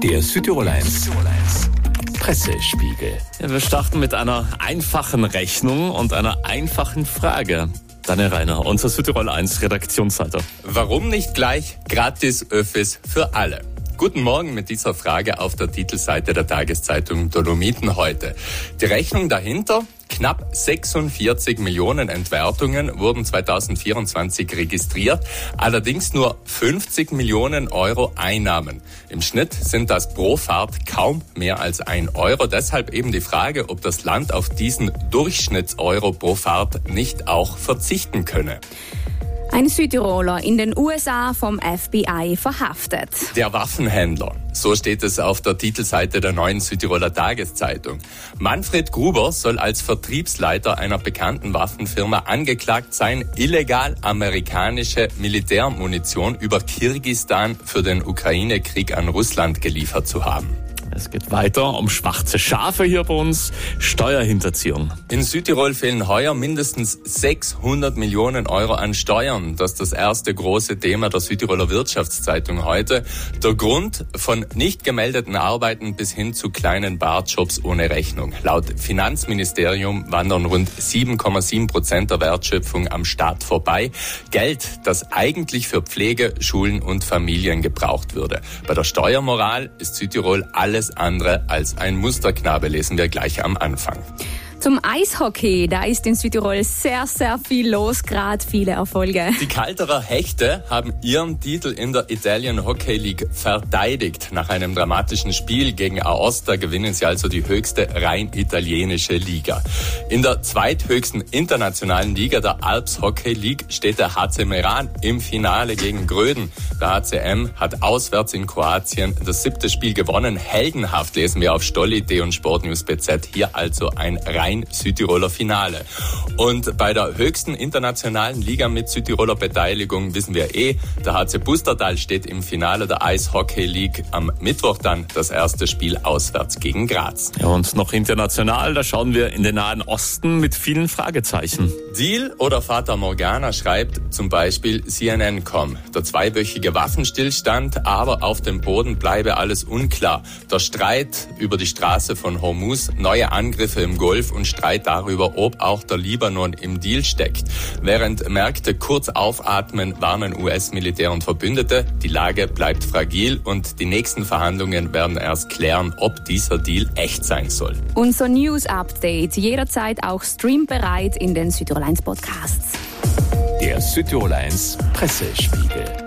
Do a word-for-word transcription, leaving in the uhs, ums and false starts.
Der Südtirol eins Pressespiegel. Ja, wir starten mit einer einfachen Rechnung und einer einfachen Frage. Daniel Reiner, unser Südtirol eins Redaktionsleiter. Warum nicht gleich gratis Öffis für alle? Guten Morgen mit dieser Frage auf der Titelseite der Tageszeitung Dolomiten heute. Die Rechnung dahinter? Knapp sechsundvierzig Millionen Entwertungen wurden zweitausendvierundzwanzig registriert, allerdings nur fünfzig Millionen Euro Einnahmen. Im Schnitt sind das pro Fahrt kaum mehr als ein Euro. Deshalb eben die Frage, ob das Land auf diesen Durchschnittseuro pro Fahrt nicht auch verzichten könne. Ein Südtiroler in den U S A vom F B I verhaftet. Der Waffenhändler, so steht es auf der Titelseite der neuen Südtiroler Tageszeitung. Manfred Gruber soll als Vertriebsleiter einer bekannten Waffenfirma angeklagt sein, illegal amerikanische Militärmunition über Kirgisistan für den Ukraine-Krieg an Russland geliefert zu haben. Es geht weiter um schwarze Schafe hier bei uns, Steuerhinterziehung. In Südtirol fehlen heuer mindestens sechshundert Millionen Euro an Steuern. Das ist das erste große Thema der Südtiroler Wirtschaftszeitung heute. Der Grund von nicht gemeldeten Arbeiten bis hin zu kleinen Barjobs ohne Rechnung. Laut Finanzministerium wandern rund sieben Komma sieben Prozent der Wertschöpfung am Staat vorbei. Geld, das eigentlich für Pflege, Schulen und Familien gebraucht würde. Bei der Steuermoral ist Südtirol alles andere als ein Musterknabe, lesen wir gleich am Anfang. Zum Eishockey, da ist in Südtirol sehr, sehr viel los, gerade viele Erfolge. Die Kalterer Hechte haben ihren Titel in der Italian Hockey League verteidigt. Nach einem dramatischen Spiel gegen Aosta gewinnen sie also die höchste rein italienische Liga. In der zweithöchsten internationalen Liga, der Alps Hockey League, steht der H C Meran im Finale gegen Gröden. Der H C M hat auswärts in Kroatien das siebte Spiel gewonnen. Heldenhaft lesen wir auf Stolli.de und Sportnews Punkt B Z. Hier also ein rein Südtiroler Finale. Und bei der höchsten internationalen Liga mit Südtiroler Beteiligung wissen wir eh, der H C Pustertal steht im Finale der Eishockey League. Am Mittwoch dann das erste Spiel auswärts gegen Graz. Ja, und noch international, da schauen wir in den Nahen Osten mit vielen Fragezeichen. Deal oder Fata Morgana schreibt zum Beispiel C N N Punkt com. Der zweiwöchige Waffenstillstand, aber auf dem Boden bleibe alles unklar. Der Streit über die Straße von Hormuz, neue Angriffe im Golf und Streit darüber, ob auch der Libanon im Deal steckt. Während Märkte kurz aufatmen, warnen U S-Militär und Verbündete, die Lage bleibt fragil und die nächsten Verhandlungen werden erst klären, ob dieser Deal echt sein soll. Unser News-Update jederzeit auch streambereit in den Südtirol eins Podcasts. Der Südtirol eins Pressespiegel.